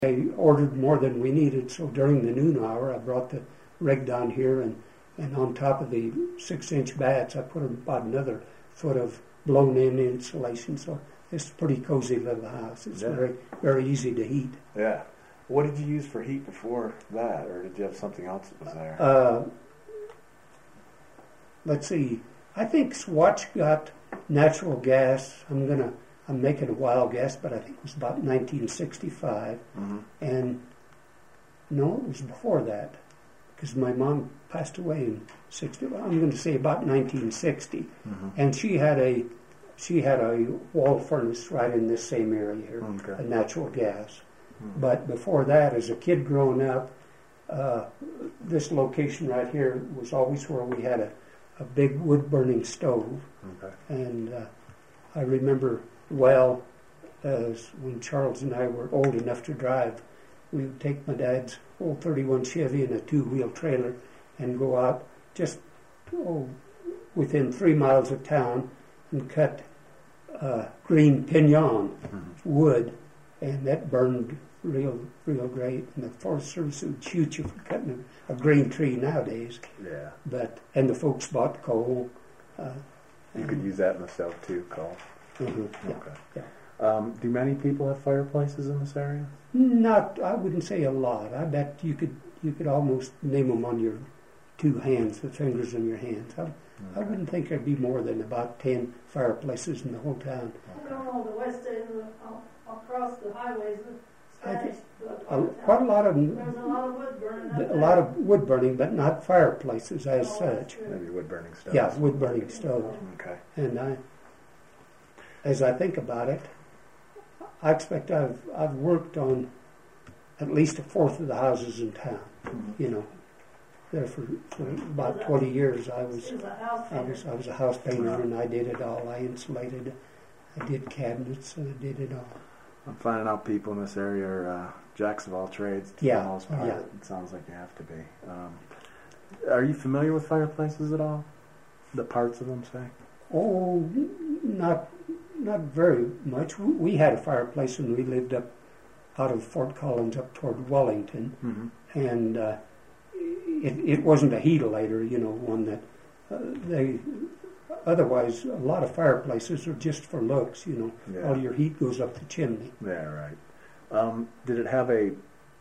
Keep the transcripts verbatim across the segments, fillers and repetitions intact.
I ordered more than we needed, so during the noon hour I brought the rig down here, and, and on top of the six-inch bats I put about another foot of blown-in insulation, so it's a pretty cozy little house. It's Yeah. very very easy to heat. Yeah. What did you use for heat before that, or did you have something else that was there? Uh, let's see, I think Swatch got natural gas. I'm gonna I'm making a wild guess, but I think it was about nineteen sixty-five. Mm-hmm. And no, it was before that, because my mom passed away in sixty. Well, I'm going to say about nineteen sixty, Mm-hmm. and she had a she had a wall furnace right in this same area here, Okay. a natural gas. Mm-hmm. But before that, as a kid growing up, uh, this location right here was always where we had a, a big wood burning stove, Okay. and uh, I remember well as when Charles and I were old enough to drive, we would take my dad's old thirty-one Chevy and a two-wheel trailer and go out just oh, within three miles of town and cut uh, green pinon Mm-hmm. wood, and that burned real, real great. And the Forest Service would shoot you for cutting a, a green tree nowadays. Yeah. But and the folks bought coal. Uh, You could use that in the stove too, Cole. mhm, yeah. Okay. yeah. Um, do many people have fireplaces in this area? Not, I wouldn't say a lot. I bet you could you could almost name them on your two hands, the fingers on your hands. I, I Okay. wouldn't think there'd be more than about ten fireplaces in the whole town. I don't know, the west end, of the- uh, across the highways, the I Spanish. A, quite a lot of them, There's a lot of wood burning up a there. lot of wood burning, but not fireplaces as Oh, that's such. true. Maybe wood burning stoves. Yeah, wood burning stoves. Okay. And I, as I think about it, I expect I've I've worked on at least a fourth of the houses in town. Mm-hmm. You know, there for, for about twenty years I was It was a house I was painter. I was a house painter, and I did it all. I insulated, I did cabinets, and I did it all. I'm finding out people in this area are uh, jacks of all trades to Yeah, the most part. yeah. It sounds like you have to be. Um, are you familiar with fireplaces at all? The parts of them, say? Oh, not not very much. We we had a fireplace when we lived up out of Fort Collins up toward Wellington, Mm-hmm. and uh, it it wasn't a heatilator, you know, one that uh, they. Otherwise, a lot of fireplaces are just for looks, you know. Yeah. All your heat goes up the chimney. Yeah, right. Um, did it have a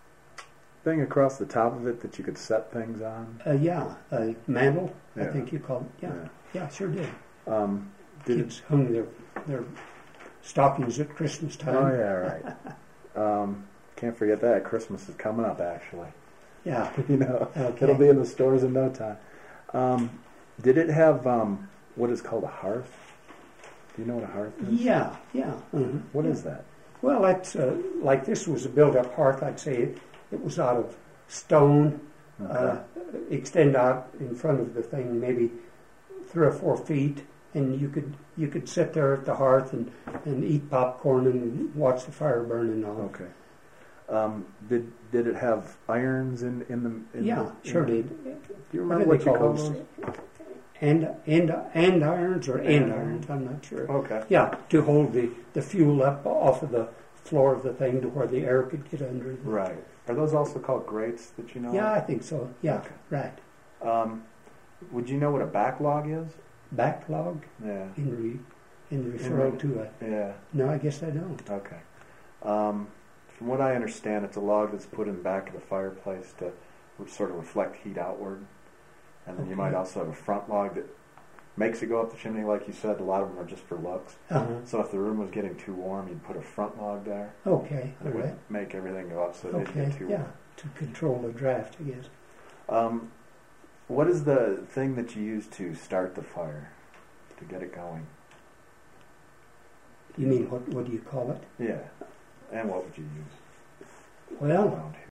thing across the top of it that you could set things on? Uh, yeah, a mantle, I Yeah. think you call it. Yeah, yeah, sure did. Yeah. Um, did it, Kids hung their their stockings at Christmas time. oh, yeah, right. um, can't forget that. Christmas is coming up, actually. Yeah. you know, Okay. it'll be in the stores in no time. Um, did it have um, what is called a hearth? Do you know what a hearth is? Yeah, yeah. mhm. What is that? Well, that's uh, like this was a built-up hearth. I'd say it, it was out of stone, Okay. uh, extend out in front of the thing, maybe three or four feet, and you could you could sit there at the hearth and, and eat popcorn and watch the fire burn and all. Okay. Um, did did it have irons in in the? In Yeah, the, sure in the- did. Do you What remember do what, they you call call those? those? And and and irons or end End irons? I'm not sure. Okay. Yeah, to hold the, the fuel up off of the floor of the thing to where the air could get under. it. Right. Are those also called grates that you know? Yeah, I think so. Yeah, Okay. right. Of? Um, would you know what a backlog is? Backlog Yeah. in re, in referral re- to a. Yeah. No, I guess I don't. Okay. Um, from what I understand, it's a log that's put in the back of the fireplace to sort of reflect heat outward. And then you Okay. might also have a front log that makes it go up the chimney, like you said. A lot of them are just for looks. Uh-huh. So if the room was getting too warm, you'd put a front log there. Okay, And all it would right. make everything go up so it didn't Okay, get too yeah, warm. to control the draft, I guess. Um, what is the thing that you use to start the fire, to get it going? You mean what? What do you call it? Yeah. And what would you use Well, around